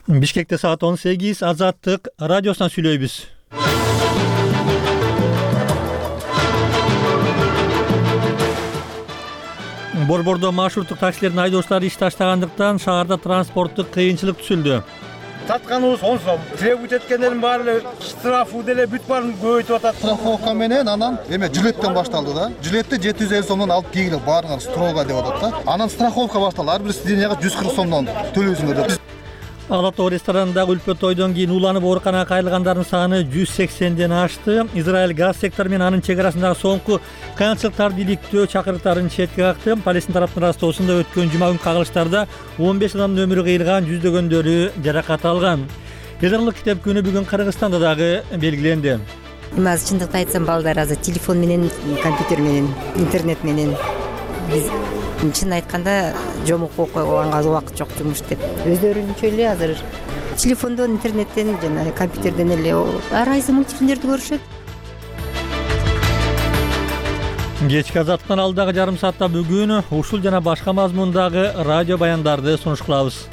Бишкекте саат 18 Азаттык радиосунан сүйлөйбүз. Борбордо маршруттук таксилердин айдоочулары иш таштагандыктан шаарда транспорттук кыйынчылык түзүлдү. Сатканыбыз 10 сом. Требует эткендердин баары эле штрафы деле бүт баарын көбөйтүп атат. Страховка менен анан жилеттен башталды да. Жилетти 750 сомдон алып кийгиле баарыңар строго деп атат да. Анан страховка башталды. Ар бир сиденияга 140 сомдон төлөйсүңөр деп. Ала Тоо ресторанындагы үлпө тойдон кийин уланып ооруканага кайрылгандардын саны 180ден ашты. Израиль газ сектору менен анын чек арасындагы соңку кыянчылыктарды иликтөө чакырыктарын четке какты. Палестин тараптын ырастоосунда өткөн жума күнкү кагылыштарда 15 адамдын өмүрү кыйылган, жүздөгөндөрү жаракат алган. Федералдык китеп күнү бүгүн Кыргызстанда дагы белгиленди. Азыр чындыкты айтсам, балдар азыр телефон менен, компьютер менен, интернет менен биз чын айтканда жомук окуганга убакыт жок жумуш деп. Өздөрүнчө эле азыр телефондон, интернеттен жана компьютерден эле ар кайсы мультфильмдерди көрүшөт. Кечки Азаттыктан алдагы жарым саатта бүгүн ушул жана башка мазмундагы радио баяндарды сунуш кылабыз.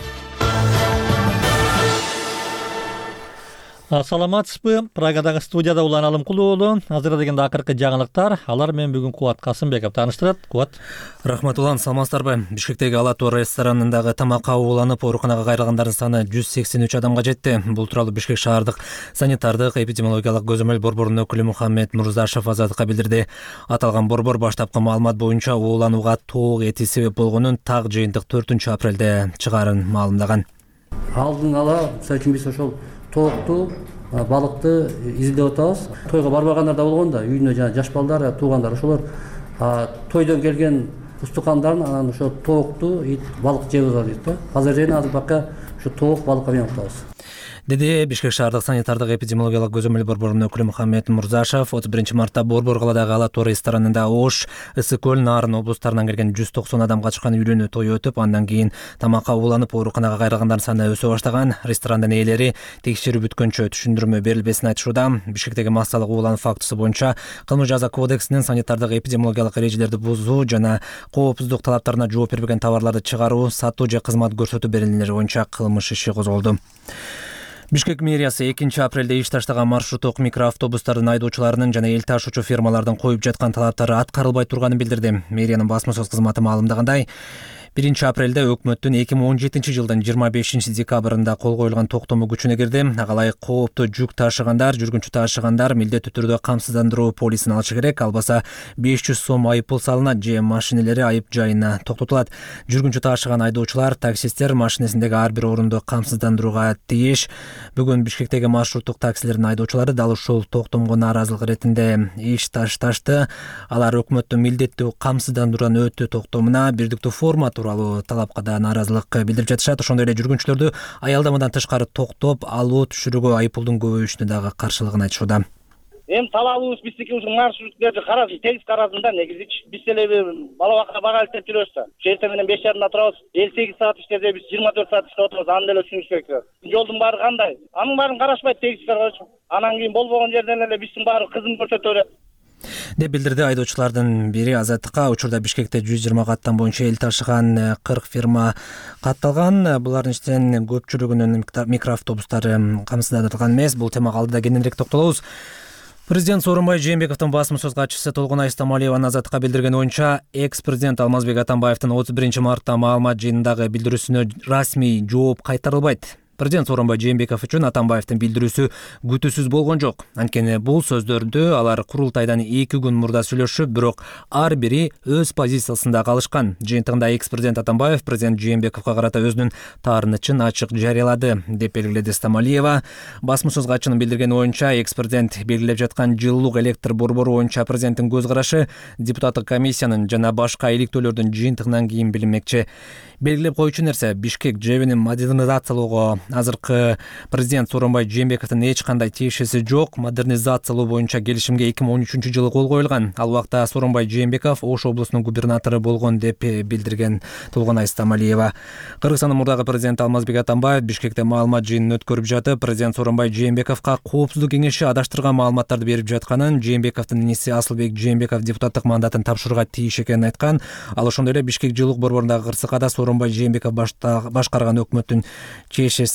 Саламатсызбы? Прагадагы студияда Улан Алымкулуу уулу. Азыр дегенде акыркы жаңылыктар. Алар менен бүгүн Кубат Касымбеков тааныштырат. Кубат. Рахмат Улан, саламатсыздарбы? Бишкектеги Ала Тоо ресторанындагы тамакка ууланып ооруканага кайрылгандардын саны 183 адамга жетти. Бул тууралуу Бишкек шаардык санитардык эпидемиологиялык көзөмөл борборунун өкүлү Мухаммед Мурзашев Азаттыкка билдирди. Аталган борбор баштапкы маалымат боюнча ууланууга тоок эти себеп болгонун так жыйынтык 4 апрелде чыгаарын маалымдаган. Алдын ала, мисалы үчүн биз ошол тоокту, балыкты изилдеп атабыз. Тойго барбагандар да болгон да, үйүнө жана жаш балдар, туугандар ошолор тойдон келген устукандарын анан ошо тоокту, балык жеп атат да. Азыр азыр бака ошо тоок балыкка менен атабыз. Деди Бишкек шаардык санитардык эпидемиологиялык көзөмөл борборунун өкүлү Мухаммед Мурзашев 31 мартта Борбор каладагы Ала Тоо ресторанында Ош, Ысык көл, Нарын облустарынан келген 190 адамга чыккан үйлөнүү той өтүп, андан кийин тамакка ууланып ооруканага кайрылгандардын саны өсө баштаган. Ресторандын ээлери текшерүү бүткөнчө түшүндүрмө берилбесин айтышууда. Бишкектеги массалык уулануу фактысы боюнча кылмыш жаза кодексинин санитардык эпидемиологиялык эрежелерди бузуу жана коопсуздук талаптарына жооп бербеген товарларды чыгаруу, сатуу же кызмат көрсөтүү беренелери боюнча кылмыш иши козголду. Бишкек мэриясы 2 апрелде иш таштаган маршруттук микроавтобустардын айдоочуларынын жана эл ташуучу фирмалардын коюп жаткан талаптары аткарылбай турганын билдирди. Мэриянын басма сөз кызматы маалымдагандай, 1 апрелде өкмөттүн 2017 жылдын 25 декабрында кол коюлган токтому күчүнө кирди. Ага ылайык кооптуу жүк ташыгандар, жүргүнчү ташыгандар милдеттүү түрдө камсыздандыруу полисин алышы керек. Албаса 500 сом айыппул салынат же машинелери айып жайына токтотулат. Жүргүнчү ташыган айдоочулар, таксисттер машинесиндеги ар бир орунду камсыздандырууга тийиш. Бүгүн Бишкектеги маршруттук таксилердин айдоочулары дал ушул токтомго нааразылык иретинде иш ташташты. Алар өкмөттүн милдеттүү камсыздандыруудан өтүү токтомуна бирдиктүү форма тууралуу талапка да нааразылык билдирип жатышат. Ошондой эле жүргүнчүлөрдү аялдамадан тышкары токтоп алуу түшүрүүгө айыппулдун көбөйүшүнө дагы каршылыгын айтышууда. Эми талабыбыз биздики ушул маршруттерди карасын, тегиз карасын да, негизичи. Биз деле бала бакка бага илтеп жүрөбүз да. Эртең менен 5:30 турабыз. 58 саат иштеде биз 24 саат иштеп отурабыз. Аны деле түшүнүш керек да. Жолдун баары кандай? Анын баарын карашпайт, тегиз карашып. Анан кийин болбогон жерден эле биздин баары кызым көрсөтө берет деп билдирди айдоочулардын бири Азаттыкка. Учурда Бишкекте 120 каттан боюнча эл ташыган 40 фирма катталган. Булардын ичинен көпчүлүгүнүн микроавтобустары камсыздандырылган эмес. Бул темага алдыда кененирээк токтолобуз. Президент Сооронбай Жээнбековдун басма сөз катчысы Толгонай Стамалиеванын Азаттыкка билдирген боюнча, экс-президент Алмазбек Атамбаевдин 31 мартта маалымат жыйынындагы билдирүүсүнө расмий жооп кайтарылбайт. Президент Сооронбай Жээнбеков үчүн Атамбаевдин билдирүүсү күтүүсүз болгон жок. Анткени бул сөздөрдү алар курултайдан 2 күн мурда сүйлөшүп, бирок ар бири өз позициясында калышкан. Жыйынтыгында экс-президент Атамбаев президент Жээнбековго карата өзүнүн таарынычын ачык жарыялады, деп белгиледи Стамалиева. Басма сөз катчынын билдирген боюнча, экс-президент белгилеп жаткан жылуулук электр борбору боюнча президенттин көз карашы депутаттык комиссиянын жана башка иликтөөлөрдүн жыйынтыгынан кийин билинмекчи. Белгилеп коюучу нерсе, Бишкек ЖЭБинин модернизациялоого азыркы президент Сооронбай Жээнбековдун эч кандай тиешеси жок. Модернизациялоо боюнча келишимге 2013 жылы кол коюлган. Ал убакта Сооронбай Жээнбеков Ош облусунун губернатору болгон, деп билдирген Толгонай Стамалиева. Кыргызстандын мурдагы президенти Алмазбек Атамбаев Бишкекте маалымат жыйынын өткөрүп жатып, президент Сооронбай Жээнбековго коопсуздук кеңеши адаштырган маалыматтарды берип жатканын, Жээнбековдун иниси Асылбек Жээнбеков депутаттык мандатын тапшырууга тийиш экенин айткан. Ал ошондой эле Бишкек жылуулук борборундагы кырсыкада Сооронбай Жээнбеков башкарган өкмөттүн чешеси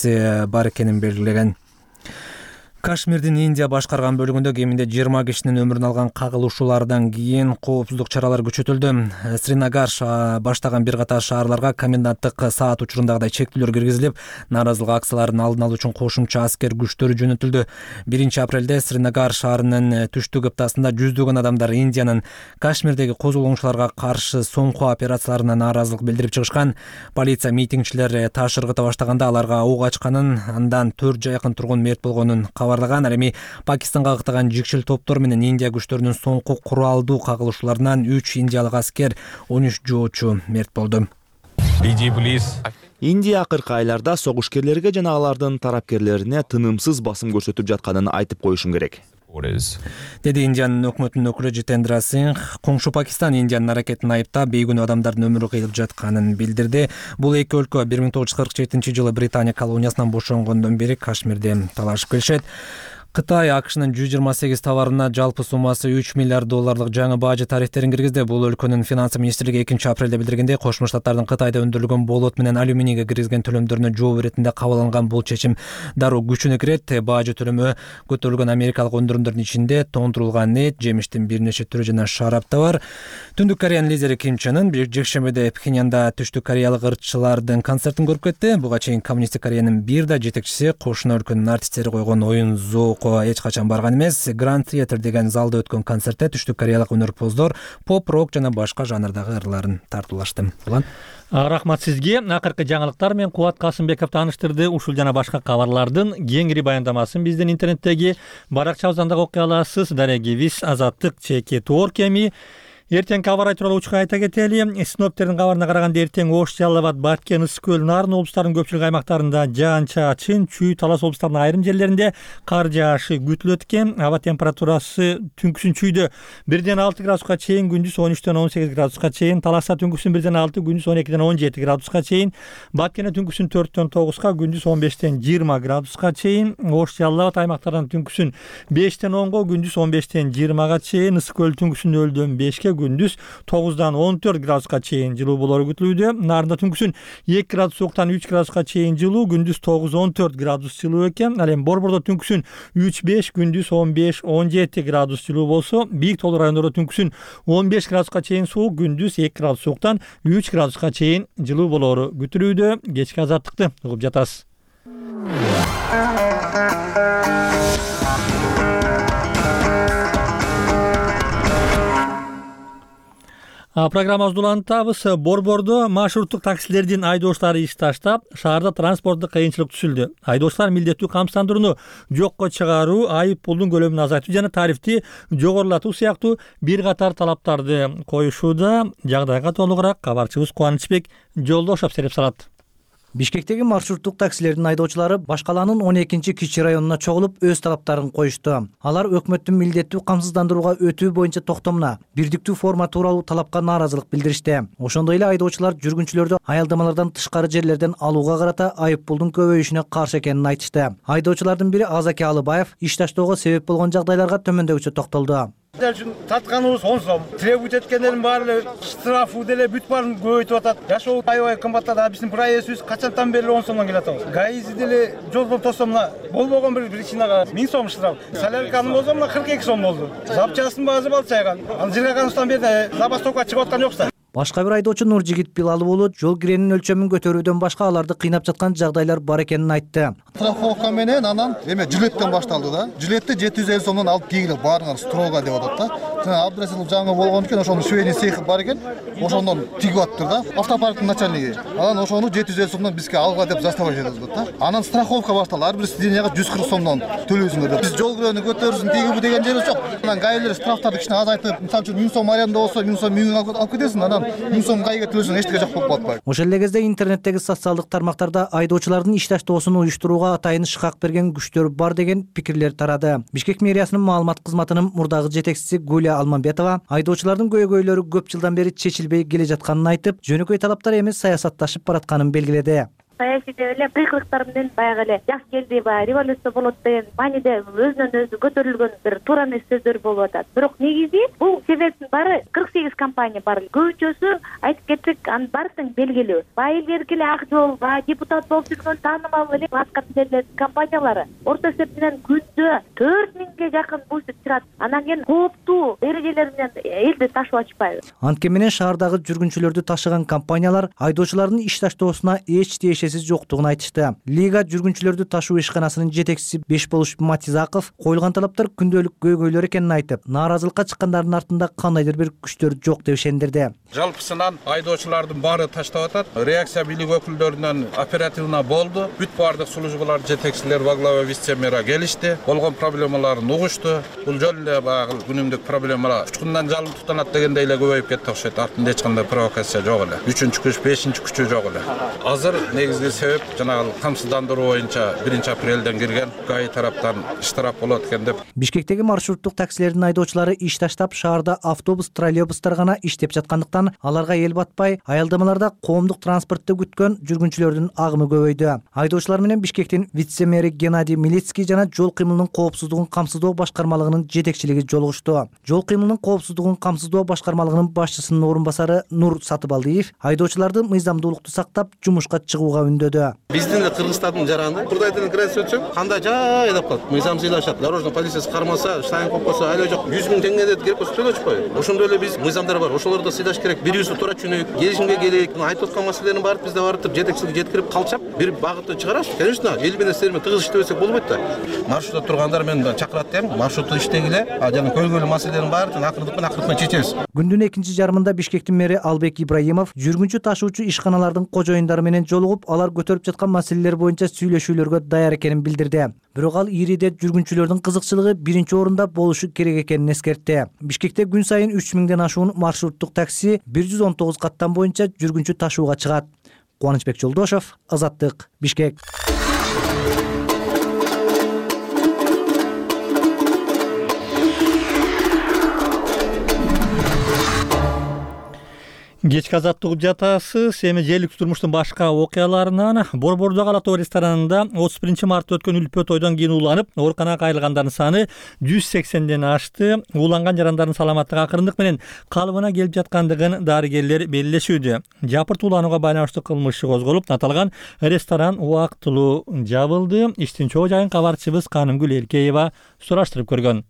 жетекчиси бар экенин белгилеген. Кашмирдин Индия башкарган бөлүгүндө кеминде 20 кишинин өмүрүн алган кагылышуулардан кийин коопсуздук чаралары күчөтүлдү. Сринагар баштаган бир катар шаарларга коменданттык саат учурундагыдай чектөөлөр киргизилип, нааразылык акцияларын алдын алуу үчүн кошумча аскер күчтөрү жөнөтүлдү. 1-апрелде Сринагар шаарынын түштүк ыптасында жүздөгөн адамдар Индиянын Кашмирдеги козголоңчуларга каршы соңку операцияларына нааразылык билдирип чыгышкан. Полиция митингчилер таш ыргыта баштаганда аларга ок ачканын, андан 4 жакын тургун мерт болгонун кабарлаган. Ал эми Пакистанга ыктаган жикшил топтор менен Индия күчтөрүнүн соңку куралдуу кагылышууларынан 3 индиялык аскер, 13 жоочу мерт болду. Индия акыркы айларда согушкерлерге жана алардын тарапкерлерине тынымсыз басым көрсөтүп жатканын айтып коюшум керек, деди Индиянын өкмөтүнүн өкүлү Житендра Сингх. Коңшу Пакистан Индиянын аракетин айыптап, бейгүнөө адамдардын өмүрү кыйылып жатканын билдирди. Бул эки өлкө 1947-жылы Британия колониясынан бошонгондон бери Кашмирде талашып келишет. Кытай АКШнын 128 товарына жалпы суммасы $3 миллиард жаңы бажы тарифтерин киргизди. Бул өлкөнүн финансы министрлиги 2-апрелде билдиргендей, Кошмо Штаттардын Кытайда өндүрүлгөн болот менен алюминийге киргизген төлөмдөрүнө жооп иретинде кабыл алынган бул чечим дароо күчүнө кирет. Бажы төлөмү көтөрүлгөн америкалык өндүрүмдөрдүн ичинде тоңдурулган эт, жемиштин бир нече түрү жана шарап да бар. Түндүк Кореянын лидери Ким Чен Ын жекшембиде Пхеньянда түштүк кореялык ырчылардын концертин көрүп кетти. Буга чейин коммунисттик Кореянын бир да жетекчиси кошуна өлкөнүн артисттери койгон оюн эч качан барган эмес. Grand Theater деген залда өткөн концертте түштүк кореялык өнөрпоздор поп, рок жана башка жанрдагы ырларын тартуулашты. Рахмат сизге. Акыркы жаңылыктар менен Кубат Касымбеков тааныштырды. Ушул жана башка кабарлардын кеңири баяндамасын биздин интернеттеги баракчабыздан да окуй аласыз. Дарегибиз Азаттык ЧК.org. Эртең кабар айтуралы учка айта кетели. Синоптиктердин кабарына караганда эртең Ош, Жалал Абад, Баткен, Ысык көл, Нарын облустарынын көпчүлүк аймактарында жаан-чачын, чүй, Талас облустарынын айрым жерлеринде кар жаашы күтүлөт экен. Аба температурасы түнкүсүн чүйдө 1-6 градуска чейин, күндүз 13-18 градуска чейин, Таласта түнкүсүн 1-6, күндүз 12-17 градуска чейин, Баткенде түнкүсүн 4-9, күндүз 15-20 градуска чейин, Ош, Жалал Абад аймактарынан түнкүсүн 5-10, күндүз 15-20 чейин, Ысык көл түнкүсүн 0-5, күндүз 9-14 градуска чейин жылуу болору күтүлүүдө. Нарында түнкүсүн 2 градус сууктан 3 градуска чейин жылуу, күндүз 9-14 градус жылуу экен. Ал эми Борбордо түнкүсүн 3-5, күндүз 15-17 градус жылуу болсо, бийик тоолуу райондордо түнкүсүн 15 градуска чейин суук, күндүз 2 градус сууктан 3 градуска чейин жылуу болору күтүлүүдө. Кечки азаттыкты угуп жатасыз. Программабызды улантабыз. Борбордо маршруттук таксилердин айдоочулары иш таштап, шаарда транспорттук кыйынчылык түзүлдү. Айдоочулар милдеттүү камсыздандырууну жокко чыгаруу, айып пулдун көлөмүн азайтуу жана тарифти жогорулатуу сыяктуу бир катар талаптарды коюшууда. Жагдайга толугураак кабарчыбыз Кубанычбек Жолдошов сереп салат. Бишкектеги маршруттук таксилердин айдоочулары баш калаанын 12-кичи районуна чогулуп өз талаптарын коюшту. Алар өкмөттүн милдеттүү камсыздандырууга өтүү боюнча токтомуна, бирдиктүү форма тууралуу талапка нааразылык билдиришти. Ошондой эле айдоочулар жүргүнчүлөрдү аялдамалардан тышкары жерлерден алууга карата айып пулдун көбөйүшүнө каршы экенин айтышты. Айдоочулардын бири Азаки Алыбаев иш таштоого себеп болгон жагдайларга төмөндөгүчө токтолду. Татканыбыз 10 сом. Требует эткендердин баары эле штрафы деле бүт баарын көбөйтүп атат. Жашоо аябай кымбаттады. Биздин проездибиз качантан бери 10 сомдон келип атабыз. ГАИзи деле жолдон тосо мына болбогон бир причинага 1000 сом штраф. Солярканы болсо мына 42 сом болду. Запчастын баасы балчайган. Ал жыргаганыбыздан бери забастовка чыгып аткан жок да. Башка бир айдоочу Нуржигит Билалов уулу жол киренин өлчөмүн көтөрүүдөн башка аларды кыйнап жаткан жагдайлар бар экенин айтты. Страховка менен анан жилеттен башталды да. Жилетти 750 сомдон алып кийгиле баарыңар строго деп атат да. Абдресил жаңы болгон экен, ошонун швейный цехи бар экен. Ошондон тигип аттыр да. Автопарктын начальниги. Анан ошону 750 сомдон бизге алга деп заставать этет да. Анан страховка башталды. Ар бир сиденияга 140 сомдон төлөйсүңөр деп. Биз жол кирени көтөрүрсүн тигиби деген жерибиз жок. Анан гаилер штрафтарды кичине азайтып, мисалы үчүн 1000 сом аренда болсо 1000 сом алып кетесиң, анан 1000 сом гайга төлөсөң эчтеке жок болуп калат. Ошол эле кезде интернеттеги социалдык тармактарда айдоочулардын иш таштоосун уюштурууга атайын шыкак берген күчтөр бар деген пикирлер тарады. Бишкек мэриясынын маалымат кызматынын мурдагы жетекчиси Гуля Алмамбетова айдоочулардын көйгөйлөрү көп жылдан бери чечилбей келе жатканын айтып, жөнөкөй талаптар эмес саясатташып баратканын белгиледи. саясийде эле кыйкылыктар менен баягы эле жак келди, баягы революция болот деген мааниде өзүнөн өзү көтөрүлгөн бир туура эмес сөздөр болуп атат. Бирок негизи бул себептин баары 48 компания бар. Көбүнчөсү айтып кетсек, анын баары тең белгилүү. Баягы илгерки эле ак жол, баягы депутат болуп жүргөн таанымал эле аткамдерлер компаниялары орто эсеп менен күндө 4000ге жакын буз чырат. Анан кийин кооптуу эрежелер менен элди ташып атышпайбы? Антке менен шаардагы жүргүнчүлөрдү ташыган компаниялар айдоочулардын иш таштоосуна эч тиешеси жоктугун айтышты. Лига жүргүнчүлөрдү ташуу ишканасынын жетекчиси Бешболуш Матизаков коюлган талаптар күндөлүк көйгөйлөр экенин айтып, нааразылыкка чыккандардын артында кандайдыр бир күчтөр жок деп ишендирди. Жалпысынан айдоочулардын баары таштап атат. Реакция бийлик өкүлдөрүнөн оперативно болду. Бүт бардык службалар жетекчилер во главе вице-мэра келишти. Болгон проблемаларын угушту. Бул жол эле баягы күнүмдүк проблемалар учкундан жалын тутанат дегендей эле көбөйүп кетти окшойт. Артында эч кандай провокация жок эле. 3-күч, 5-күч күчү жок эле. Азыр негизги себеп жанагы камсыздандыруу боюнча 1-апрелден кирген ГАИ тараптан штраф болот экен деп. Бишкектеги маршруттук таксилердин айдоочулары иш таштап, шаарда автобус, троллейбустар гана иштеп жаткандыктан аларга эл батпай, аялдамаларда коомдук транспортто күткөн жүргүнчүлөрдүн агымы көбөйдү. Айдоочулар менен Бишкектин вице-мэри Геннадий Милецкий жана жол кыймылынын коопсуздугун камсыздоо башкармалыгынын жетекчилиги жолугушту. Жол кыймылынын коопсуздугун камсыздоо башкармалыгынын башчысынын орун басары Нур Сатыбалдиев айдоочуларды мыйзамдуулукту сактап жумушка чыгууга үндөдү. Биздин эле Кыргызстандын жаранында Курдайдын граница өтсөң, кандай жай деп калат. Мыйзам ыйлашат. Дорожный полициясы кармаса, штайн коюп койсо, айла жок 100 000 теңге керек болсо төлөчпөй. Ошондой эле биз мыйзамдар бар. Ошолорду сыйлаш керек. Бирибизди туура түшүнөйүк. Келишимге келейик. Айтып аткан маселелердин баары бизде барып, жетекчиликке жеткирип калчап, бир багытты чыгарабыз. Конечно, эл менен силер менен тыгыз иштебесек болбойт да. Маршрутта тургандар мен чакырат дейм. Маршрутту иштегиле, жана көйгөйлүү маселелердин баарын акырындык менен чечебиз. Күндүн экинчи жарымында Бишкектин мэри Албек Ибраимов жүргүнчү ташуучу ишканалардын кожоюндары менен жолугуп, алар көтөрүп жаткан маселелер боюнча сүйлөшүүлөргө даяр экенин билдирди. Бирок ал Ириде жүргүнчүлөрдүн кызыкчылыгы биринчи орунда болушу керек экенин эскертти. Бишкекте күн сайын 3000ден ашуун маршруттук такси 119 каттам боюнча жүргүнчү ташууга чыгат. Кубанычбек Жолдошов, Азаттык, Бишкек. Кечки азаттык угуп жатасыз. Эми желилик турмуштун башка окуяларынан Борбордогу Ала Тоо ресторанында 31 мартта өткөн үлпө тойдон кийин ууланып, ооруканага кайрылгандардын саны 180ден ашты. Ууланган жарандардын саламаттыгы акырындык менен калыбына келип жаткандыгын дарыгерлер белгилешүүдө. Жапырт ууланууга байланыштуу кылмыш козголуп, аталган ресторан убактылуу жабылды. Иштин чоо жайын кабарчыбыз Канымгүл Элкеева сураштырып көргөн.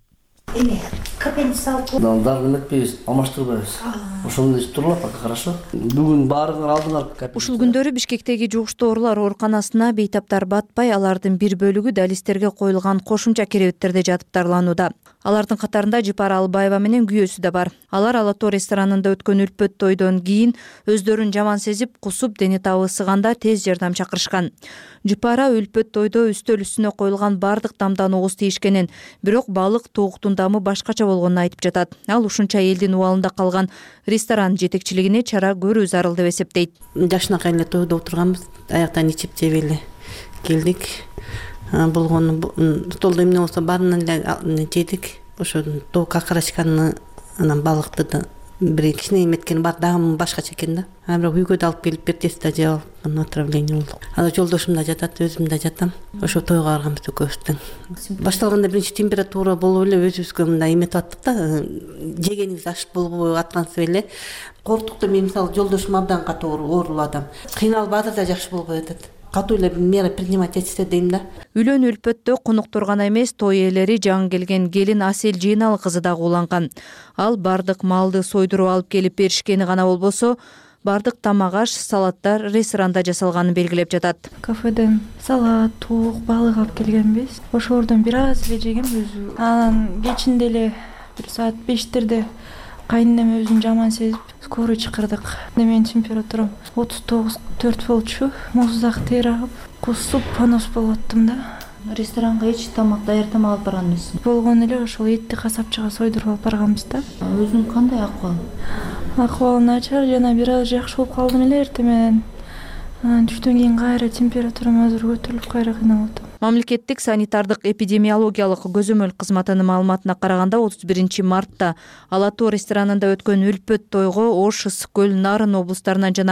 Капени салып дагы эметпейбиз, алмаштырбайбыз. Ошондой турула пока хорошо. Бүгүн баарыңар алдыңар. Ушул күндөрү Бишкектеги жугуштоорулар ооруканасына бейтаптар батпай, алардын бир бөлүгү далистерге коюлган кошумча керебеттерде жатып дарланууда. Алардын катарында Жипара Албаева менен күйөөсү да бар. Алар Ала Тоо ресторанында өткөн үлпөт тойдон кийин өздөрүн жаман сезип, кусуп, дене табы ысыганда тез жардам чакырышкан. Жипара үлпөт тойдо үстөл үстүнө коюлган бардык тамдан ооз тийишкенин, бирок балык тооктун дамы башкача болгонун айтып жатат. Ал ушунча элдин убалында калган ресторан жетекчилигине чара көрүү зарыл деп эсептейт. Жашынакай эле тойдо отурганбыз, аяктан ичип жеп эле келдик. Болгону столдо эмне болсо баарынан эле жедик. Ошо тоок акырашканын, анан балыкты да бир кичине эметкен бар, дагы башкача экен да. Бирок үйгө да алып келип бердиз да жеп алып, отравление болдук. Анда жолдошум да жатат, өзүм да жатам. Ошо тойго барганбыз экөөбүздөн. Башталганда биринчи температура болуп эле өзүбүзгө мындай эметип аттык да, жегенибиз аш болбой аткансып эле. Корктук да, мен мисалы жолдошум абдан катуу оорулуу адам. Кыйналып азыр да жакшы болбой атат. Катуу эле мера принимать этсе дейм да. Үйлөн үлпөттө коноктор гана эмес, той ээлери, жаңы келген келин Асел Жыйналы кызы дагы ууланган. Ал бардык малды сойдуруп алып келип беришкени гана болбосо, бардык тамак аш, салаттар ресторанда жасалганын белгилеп жатат. Кафеден салат, тоок, балык алып келгенбиз. Ошолордон бир аз эле жегем өзү. Анан кечинде эле бир саат 5-терде кайненем өзүн жаман сезип, скорый чакырдык. Менин температурам 39,4 болчу. Муздак тер агып, кусуп, понос болуп аттым да. Ресторанга эч тамак, даяр тамак алып барган эмессиң? Болгон эле ошол этти касапчыга сойдуруп алып барганбыз да. Өзүнүн кандай акыбалы? Акыбалы начар, жана бир аз жакшы болуп калдым эле эртең менен. Түштөн кийин кайра температурам азыр көтөрүлүп кайра кыйналып атам. Мамлекеттик санитардык эпидемиологиялык көзөмөл кызматынын маалыматына караганда 31 мартта Ала Тоо ресторанында өткөн үлпөт тойго Ош, Ысык көл, Нарын облустарынан жана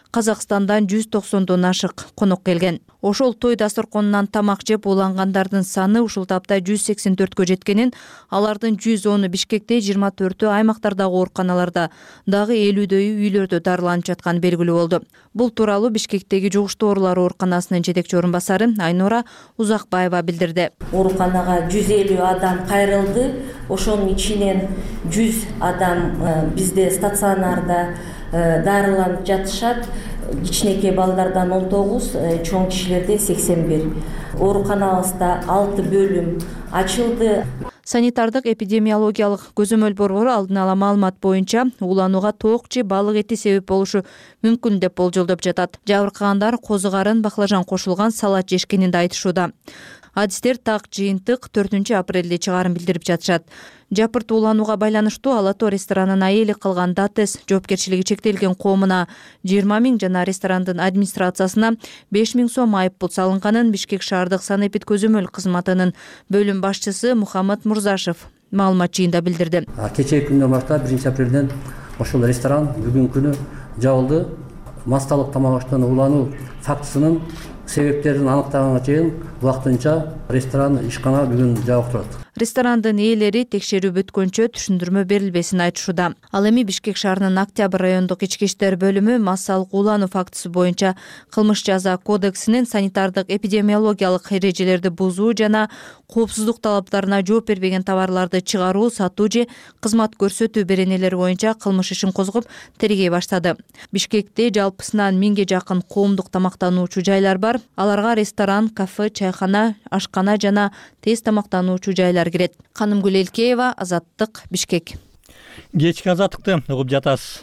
Казакстандан 190дон ашык конок келген. Ошол той дасторконунан тамак жеп улангандардын саны ушул тапта 184кө жеткенин, алардын 110-у Бишкекте, 24-ü аймактардагы ооруканаларда, дагы 50дөйү үйлөрдө дарыланып жатканы белгилүү болду. Бул тууралуу Бишкектеги жугуштуу оорулар ооруканасынын жетекчи орун басары Айнура Узакбаева билдирди. Ооруканага 150 адам кайрылды. Ошонун ичинен 100 адам бизде стационарда дарыланып жатышат. Кичинекей балдардан 19, чоң кишилерде 81. Ооруканабызда 6 бөлүм ачылды. Санитардык эпидемиологиялык көзөмөл борбору алдын ала маалымат боюнча уланууга тоок же балык эти себеп болушу мүмкүн деп болжолдоп жатат. Жабыркагандар козу карын, баклажан кошулган салат жешкенин да айтышууда. Адистер так жыйынтык 4-апрелде чыгарын билдирип жатышат. Жапырт уланууга байланыштуу Ала Тоо ресторанынын айели кылган ДАТЭС жоопкерчилиги чектелген коомуна 20 000 жана ресторандын администрациясына 5 000 сом айыппул салынганын Бишкек шаардык санэпид көзөмөл кызматынын бөлүм башчысы Мухаммад Мурзашев маалымат жыйында билдирди. Кечээ күндөн баштап 1-апрелден ошол ресторан бүгүнкү күнү жабылды. Масталык тамак аштан улануу фактысынын себептерин аныктаганга чейин убактынча ресторан ишкана бүгүн жабык турат. Ресторандын ээлери текшерүү бүткөнчө түшүндүрмө берилбесин айтышууда. Ал эми Бишкек шаарынын Октябрь райондук ички иштер бөлүмү массалык улануу фактысы боюнча кылмыш жаза кодексинин санитардык эпидемиологиялык эрежелерди бузуу жана коопсуздук талаптарына жооп бербеген товарларды чыгаруу, сатуу же кызмат көрсөтүү беренелери боюнча кылмыш ишин козгоп тергей баштады. Бишкекте жалпысынан 1000ге жакын коомдук тамактануучу жайлар бар. Аларга ресторан, кафе, чайкана, ашкана жана тез тамактануучу жайлар кирет. Канымгүл Элкеева, Азаттык, Бишкек. Кечки азаттыкты угуп жатасыз.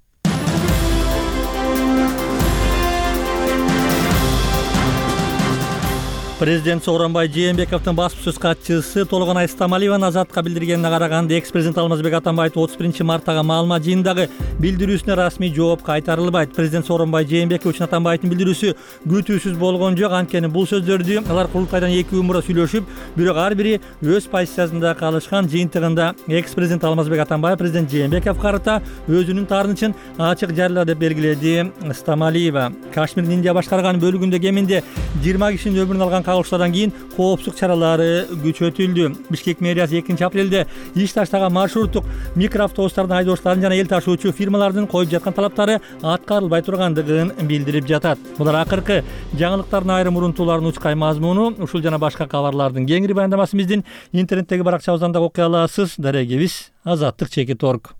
Президент Сооронбай Жээнбековдун баспасөз катчысы Толгонай Стамалиеванын Азатка билдиргенине караганда, экс-президент Алмазбек Атамбаевдин 31-марттагы маалымат жыйынындагы билдирүүсүнө расмий жооп кайтарылбайт. Президент Сооронбай Жээнбеков үчүн Атамбаевдин билдирүүсү күтүүсүз болгон жок. Анткени бул сөздөрдү алар курултайдан 2 күн мурда сүйлөшүп, бирок ар бири өз позициясында калышкан. Жыйынтыгында экс-президент Алмазбек Атамбаев президент Жээнбековго карата өзүнүн таарынычын ачык жарыялады деп белгиледи Стамалиева. Кашмирдин Индия башкарган бөлүгүндө кеминде 20 кишинин өмүрүн алган кагылыштардан кийин коопсуздук чаралары күчөтүлдү. Бишкек мэриясы 2-апрелде иш таштаган маршруттук микроавтобустардын айдоочуларын жана эл ташуучу фирмалардын коюп жаткан талаптары аткарылбай тургандыгын билдирип жатат. Булар акыркы жаңылыктардын айрым урунтууларын учкай мазмуну. Ушул жана башка кабарлардын кеңири баяндамасын биздин интернеттеги баракчабыздан да окуй аласыз. Дарегибиз Азаттык.org.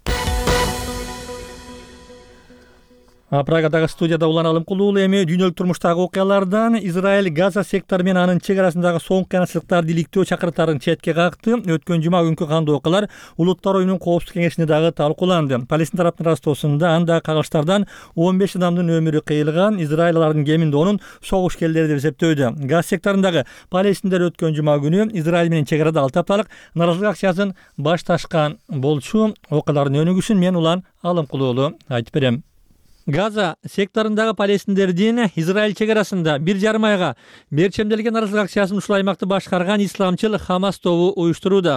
Прагадагы студияда Улан Алымкулуу эми дүйнөлүк турмуштагы окуялардан Израиль Газа сектору менен анын чек арасындагы соңку кыйынчылыктарды иликтөө чакырыктарын четке какты. Өткөн жума күнкү кандуу окуялар Улуттар оюнунун коопсуздук кеңешинде дагы талкууланды. Палестин тараптын растоосунда анда кагылыштардан 15 адамдын өмүрү кыйылган. Израиль алардын кеминде онун согуш-келдери деп эсептөөдө. Газ секторундагы палестиндер өткөн жума күнү Израиль менен чек арада 6 апталык наразылык акциясын башташкан болчу. Окуялардын өнүгүшүн мен Улан Алымкулуу айтып берем. Газа секторундагы палестиндердин Израиль чек арасында 1,5 айга мерчемделген наразылык акциясын ушул аймакты башкарган исламчыл Хамас тобу уюштурууда.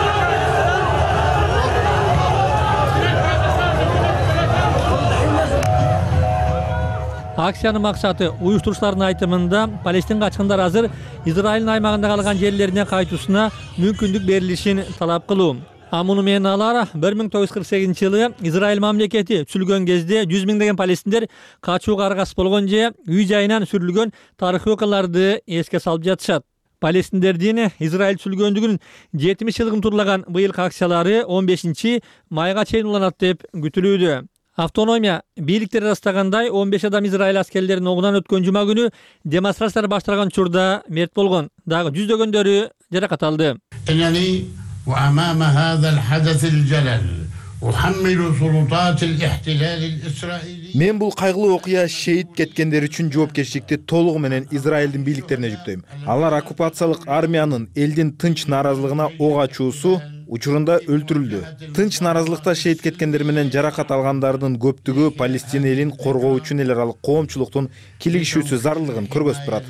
Акциянын максаты уюштуруучулардын айтымында Палестин качкындар азыр Израилдин аймагында калган жерлерине кайтуусуна мүмкүндүк берилишин талап кылуу. Муну менен алар 1948-жылы Израиль мамлекети түзүлгөн кезде 100 миңдеген палестиндер качууга аргасыз болгон же үй жайынан сүрүлгөн тарыхый окуяларды эске салып жатышат. Палестиндердин Израиль түзүлгөндүгүнүн 70 жылдыгын турлаган быйылкы акциялары 15 майга чейин уланат деп күтүлүүдө. Автономия бийликтери растагандай 15 адам Израиль аскерлеринин огунан өткөн жума күнү демонстрациялар башталган учурда мерт болгон. Дагы жүздөгөндөрү жаракат алды. وأمام هذا الحدث الجلل أحمل سلطات الاحتلال الإسرائيلي. Мен бул кайгылуу окуя шейит кеткендер үчүн жоопкерчиликти толугу менен Израилдин бийликтерине жүктөйм. Алар оккупациялык армиянын элдин тынч нааразылыгына ок ачуусу учурунда өлтүрүлдү. Тынч наразылыкта шейит кеткендер менен жаракат алгандардын көптүгү Палестина элин коргоо үчүн эл аралык коомчулуктун килигишүүсү зарылдыгын көргөзүп турат.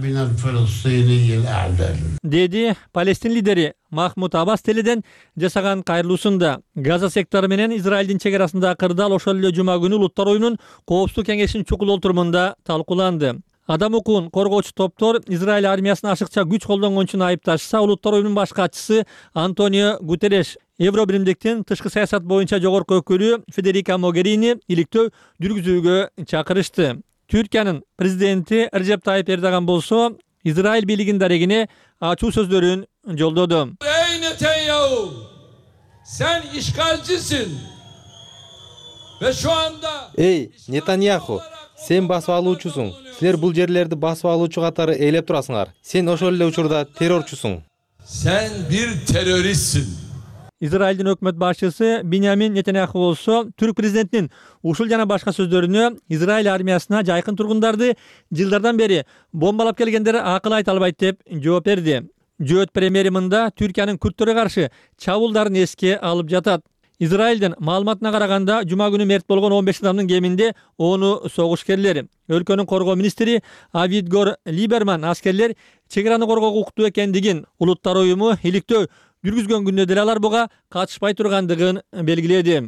Деди Палестин лидери Махмуд Аббас теледен жасаган кайрылуусунда. Газа сектору менен Израилдин чек кырдаал ошол эле жума күнү Улуттар уюмунун Коопсуздук кеңешинин чукул отурумунда талкууланды. Адам укугун коргоочу топтор Израиль армиясын ашыкча күч колдонгон үчүн айыпташса, Улуттар уюмунун баш катчысы Антонио Гутерреш, Евро биримдиктин тышкы саясат боюнча жогорку өкүлү Федерика Могерини иликтөө жүргүзүүгө чакырышты. Түркиянын президенти Режеп Тайип Эрдоган болсо Израиль бийлигинин дарегине ачуу сөздөрүн жолдоду. Ey Netanyahu, sen işgalcisin. Ve şu anda Ey Нетаньяху, сен басып алуучусуң. Силер бул жерлерди басып алуучу катары ээлеп турасыңар. Сен ошол эле учурда террорчусуң. Sen bir teröristsin. Израилдин өкмөт башчысы Биньямин Нетаньяху болсо түрк президентинин ушул жана башка сөздөрүнө Израиль армиясына жайкын тургундарды жылдардан бери бомбалап келгендер акыл айта албайт деп жооп берди. Жөөт премьери мында Түркиянын күрттөргө каршы чабуулдарын эске алып жатат. Израилдин маалыматына караганда жума күнү мерт болгон 15 адамдын кеминде 10 согушкерлер. Өлкөнүн коргоо министри Авигдор Либерман аскерлер чек араны коргоого укуктуу экендигин, Улуттар уюму иликтөө жүргүзгөн күндө деле алар буга катышпай тургандыгын белгиледи.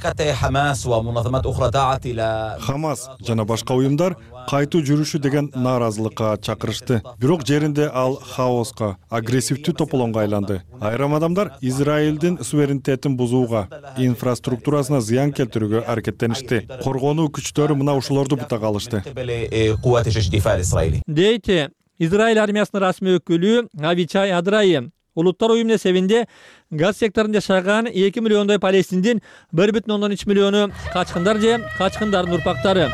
Хамас жана башка уюмдар кайтуу жүрүшү деген нааразылыкка чакырышты. Бирок жеринде ал хаоска, агрессивдүү тополоңго айланды. Айрым адамдар Израилдин суверенитетин бузууга, инфраструктурасына зыян келтирүүгө аракеттеништи. Коргонуу күчтөрү мына ушулорду бутак алышты. Дейт Израиль армиясынын расмий өкүлү Авичай Адрайы. Улуттар уюмунун эсебинде газ секторунда жашаган 2 миллиондой палестиндин 1,3 миллиону качкындар же качкындардын урпактары.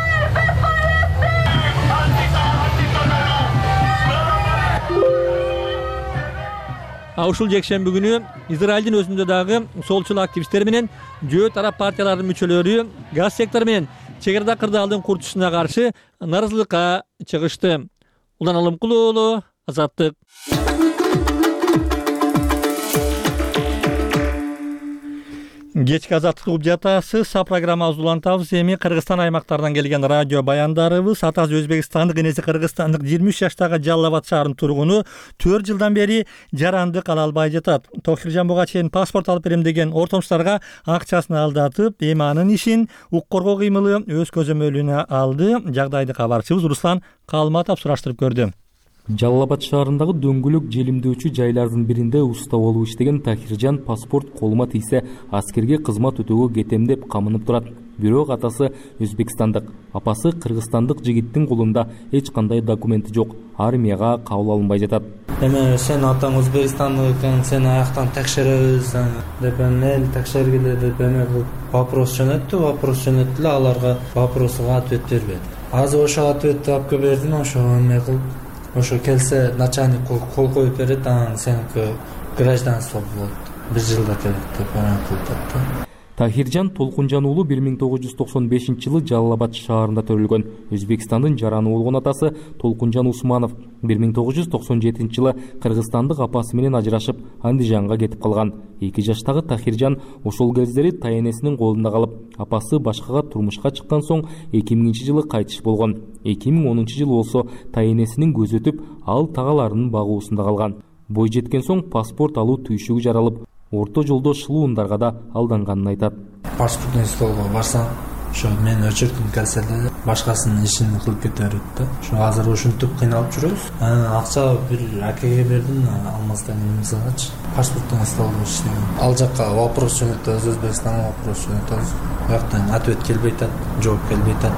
Ушул жекшемби күнү Израилдин өзүндө дагы солчул активисттер менен жөө тарап партиялардын мүчөлөрү газ сектору менен чек арада кырдаалдын курчусуна каршы наразылыкка чыгышты. Улан Алымкул уулу, Азаттык. Кечки Азаттык угуп жатасыз. Программабызды улантабыз. Эми Кыргызстан аймактарынан келген радио баяндарыбыз. Атасы Өзбекстандык, энеси Кыргызстандык 23 жаштагы Жалал-Абад шаарынын тургуну 4 жылдан бери жарандык ала албай жатат. Тохиржан буга чейин паспорт алып берем деген ортомчуларга акчасын алдатып, эми анын ишин укук коргоо кыймылы өз көзөмөлүнө алды. Жагдайды кабарчыбыз Руслан Калматов сураштырып көрдү. Жалал-Абад шаарындагы дөңгөлөк желимдөөчү жайлардын биринде уста болуп иштеген Тахиржан паспорт колума тийсе аскерге кызмат өтөөгө кетем деп камынып турат. Бирок атасы Өзбекстандык, апасы кыргызстандык жигиттин колунда эч кандай документи жок. Армияга кабыл алынбай жатат. Эми сен атаң Өзбекстандык экен, сен аяктан текшеребиз деп эл текшергиле деп вопрос жөнөттү, аларга вопросуга ответ бербеди. Азыр ошо ответти алып бердим, ошо эме кылып ошо келсе начальник кол коюп берет, анан сеники гражданство болот. 1 жылда келет деп кылып. Тахиржан Толкунжан уулу 1995-жылы Жалал-Абад шаарында төрөлгөн. Өзбекстандын жараны болгон атасы Толкунжан Усманов 1997-жылы кыргызстандык апасы менен ажырашып, Андижанга кетип калган. 2 жаштагы Тахиржан ошол кездери тайенесинин колунда калып, апасы башкага турмушка чыккан соң 2000-жылы кайтыш болгон. 2010-жылы болсо тайенесинин көзү өтүп, ал тагаларынын багуусунда калган. Бой жеткен соң паспорт алуу түйшүгү жаралып, орто жолдо шылуундарга да алданганын айтат. Паспортный столго барсам, ошо мен өчүртүм келсе деле башкасынын ишин кылып кете берет да. Ошо азыр ушинтип кыйналып жүрөбүз. Акча бир акеге бердим, алмаздан эмсагачы. Паспортный столго иштеген. Ал жакка вопрос жөнөтөбүз, Өзбекстанга вопрос жөнөтөбүз. Бияктан ответ келбей атат, жооп келбей атат.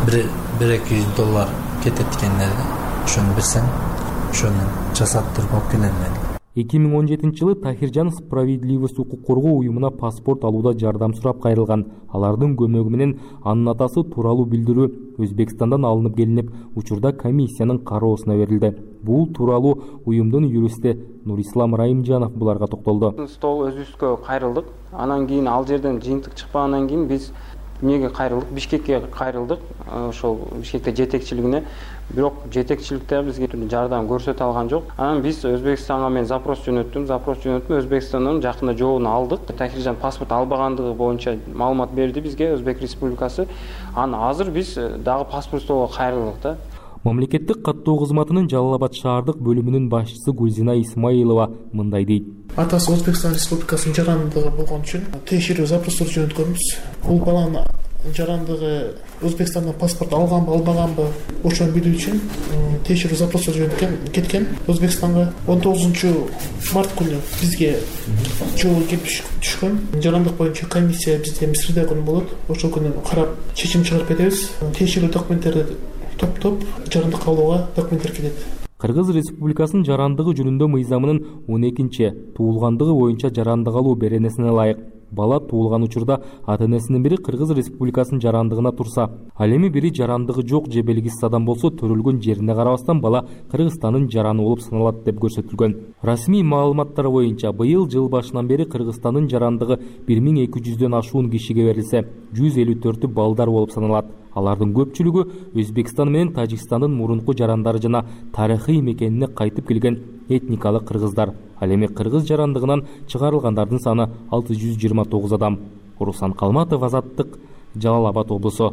$1-200 кетет экен эле. Ошону берсем, ошону жасаттырып алып келем мен. 2017-жылы Тахиржан Справедливость укук коргоо уюмуна паспорт алууда жардам сурап кайрылган. Алардын көмөгү менен анын атасы тууралуу билдирүү Өзбекстандан алынып келинип, учурда комиссиянын кароосуна берилди. Бул тууралуу уюмдун юристи Нурислам Раимжанов буларга токтолду. Стол өзүбүзгө кайрылдык. Анан кийин ал жерден жыйынтык чыкпагандан кийин биз эмнеге кайрылдык? Бишкекке кайрылдык. Ошол Бишкекте жетекчилигине бирок жетекчиликте бизге жардам көрсөтө алган жок. Анан биз Өзбекстанга мен запрос жөнөттүм. Өзбекстандын жакында жообун алдык. Тахиржан паспорт албагандыгы боюнча маалымат берди бизге Өзбек Республикасы. Анан азыр биз дагы паспорттоого кайрылдык да. Мамлекеттик каттоо кызматынын Жалал Абад шаардык бөлүмүнүн башчысы Гүлзина Исмаилова мындай дейт. Атасы Өзбекстан Республикасынын жарандыгы болгон үчүн текшерүү запростор жөнөткөнбүз. Бул баланын жарандыгы Өзбекстандан паспорт алганбы, албаганбы ошону билүү үчүн текшерүү запростор жөнөткөн кеткен. Өзбекстанга 19 март күнү бизге жолу келип түшкөн. Жарандык боюнча комиссия бизде Мисирде күнү болот. Ошол күнү карап чечим чыгарып кетебиз. Текшерүү документтерди топтоп жарандык алууга документтер келет. Кыргыз Республикасынын жарандыгы жөнүндө мыйзамынын 12 туулгандыгы боюнча жарандык алуу беренесине ылайык. Бала туулган учурда ата-энесинин бири Кыргыз Республикасынын жарандыгына турса, ал эми бири жарандыгы жок же белгисиз адам болсо төрөлгөн жерине карабастан бала Кыргызстандын жараны болуп саналат деп көрсөтүлгөн. Расмий маалыматтар боюнча быйыл жыл башынан бери Кыргызстандын жарандыгы 1200дөн ашуун кишиге берилсе, 154 балдар болуп саналат. Алардын көпчүлүгү Өзбекстан менен Тажикстандын мурунку жарандары жана тарыхый мекенине кайтып келген этникалык кыргыздар. Ал эми кыргыз жарандыгынан чыгарылгандардын саны 629 адам. Руслан Калматов, Азаттык, Жалал Абад облусу.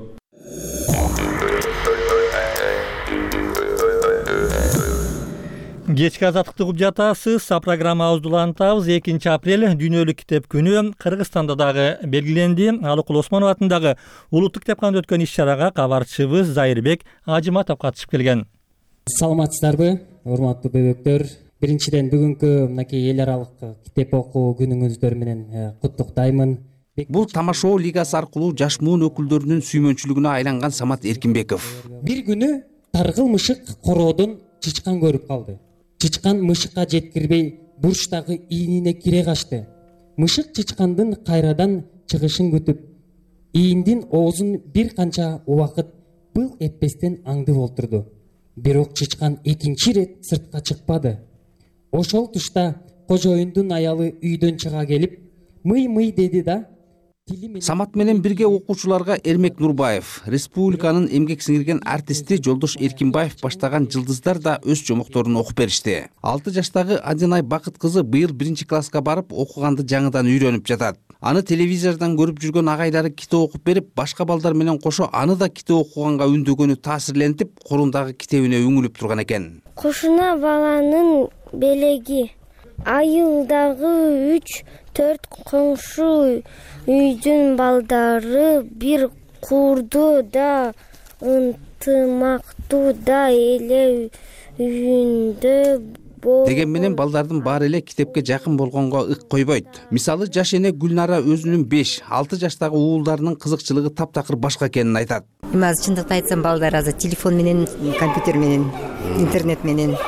Кечки азаттыкты угуп жатасыз. Программа ауздулантабыз. 2 апрель дүйнөлүк китеп күнү Кыргызстанда дагы белгиленди. Алыкул Осмонов атындагы улуттук китепканада өткөн иш-чарага кабарчыбыз Зайырбек Ажыматов катышып келген. Саламатсыздарбы, урматтуу бөбөктөр? Биринчиден бүгүнкү мынакей эл аралык китеп окуу күнүңүздөр менен куттуктаймын. Бул тамашоо лигасы аркылуу жаш муун өкүлдөрүнүн сүймөнчүлүгүнө айланган Самат Эркинбеков. Бир күнү таргыл мышык короодон чычкан көрүп калды. Чычкан мышыкка жеткирбей бурчтагы ийинине кире качты. Мышык чычкандын кайрадан чыгышын күтүп, ийиндин оозун бир канча убакыт был этпестен аңдып олтурду. Бирок чычкан экинчи рет сыртка чыкпады. Ошол тушта кожоюндун аялы үйдөн чыга келип, мый деди да. Самат менен бирге окуучуларга Эрмек Нурбаев, республиканын эмгек сиңирген артисти Жолдош Эркинбаев баштаган жылдыздар да өз жомокторун окуп беришти. 6 жаштагы Адинай Бакыт кызы быйыл 1-класска барып окуганды жаңыдан үйрөнүп жатат. Аны телевизордон көрүп жүргөн агайлары китеп окуп берип, башка балдар менен кошо аны да китеп окуганга үндөгөнү таасирлентип, колундагы китебине үңүлүп турган экен. Кушуна баланын белеги. Айылдагы 3-4 коңшу үйдүн балдары бир курду да ынтымактуу да эле үйүндө деген менен балдардын баары эле китепке жакын болгонго ык койбойт. Мисалы, жаш эне Гүлнара өзүнүн 5-6 жаштагы уулдарынын кызыкчылыгы таптакыр башка экенин айтат. Азыр чындыкты айтсам, балдар азыр телефон менен, компьютер менен, интернет менен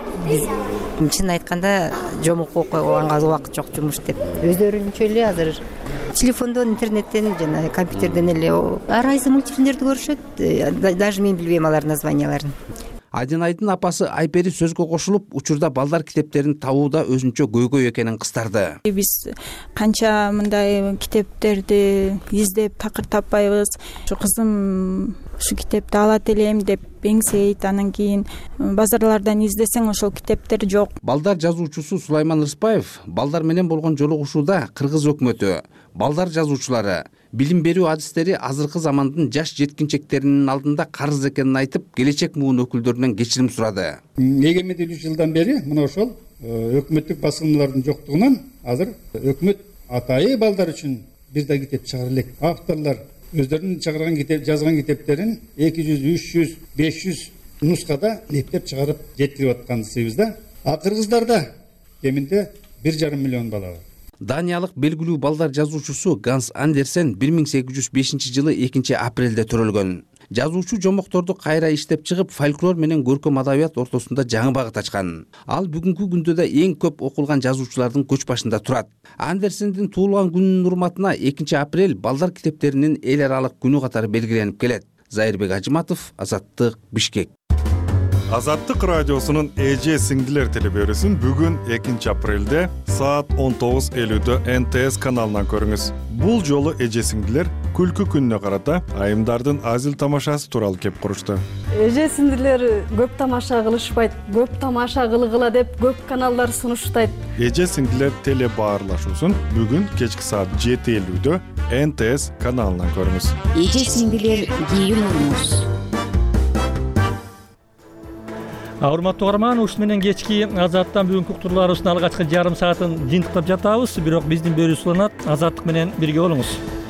чын айтканда жомок окуганга убакыт жок, жумуш деп. Өздөрүнчө эле азыр телефондон, интернеттен жана компьютерден эле ар кайсы мультфильмдерди көрүшөт. Даже мен билбейм алардын названияларын. Адинайдын апасы Айпери сөзгө кошулуп, учурда балдар китептерин табууда өзүнчө көйгөй экенин кыстарды. Биз канча мындай китептерди издеп такыр таппайбыз. Ушу кызым ушу китепти алат элем деп эңсейт, анан кийин базарлардан издесең ошол китептер жок. Балдар жазуучусу Сулайман Рыспаев балдар менен болгон жолугушууда Кыргыз өкмөтү, балдар жазуучулары, билим берүү адистери азыркы замандын жаш жеткинчектеринин алдында карыз экенин айтып, келечек муун өкүлдөрүнөн кечирим сурады. Эгемендүүлүк жылдан бери мына ошол өкмөттүк басымдардын жоктугунан азыр өкмөт атайы балдар үчүн бир да китеп чыгара элек. Авторлор өздөрүнүн чыгарган китеп, жазган китептерин 200, 300, 500 нускада эптеп чыгарып жеткирип аткансыбыз да. А кыргыздарда кеминде 1,5 миллион бала бар. Даниялык белгилүү балдар жазуучусу Ганс Андерсен 1805 жылы 2 апрелде төрөлгөн. Жазуучу жомокторду кайра иштеп чыгып, фольклор менен көркөм адабият ортосунда жаңы багыт ачкан. Ал бүгүнкү күндө да эң көп окулган жазуучулардын көч башында турат. Андерсендин туулган күнүнүн урматына 2 апрель балдар китептеринин эл аралык күнү катары белгиленип келет. Зайырбек Ажыматов, Азаттык, Бишкек. Азаттык радиосунун эже сиңдилер телебөрүсүн бүгүн 2 апрелде саат 19:50 НТС каналынан көрүңүз. Бул жолу эже сиңдилер күлкү күнүнө карата айымдардын азил тамашасы тууралуу кеп курушту. Эже сиңдилер көп тамаша кылышпайт, көп тамаша кылгыла деп көп каналдар сунуштайт. Эже сиңдилер теле баарлашуусун бүгүн кечки саат 7:50 НТС каналынан көрүңүз. Эже сиңдилер кийим урмуз. Урматтуу угарман, ушун менен кечки Азаттан бүгүнкү уктурууларыбыздын алгачкы жарым саатын жыйынтыктап жатабыз. Бирок биздин берүүбүз уланат. Азаттык менен бирге болуңуз.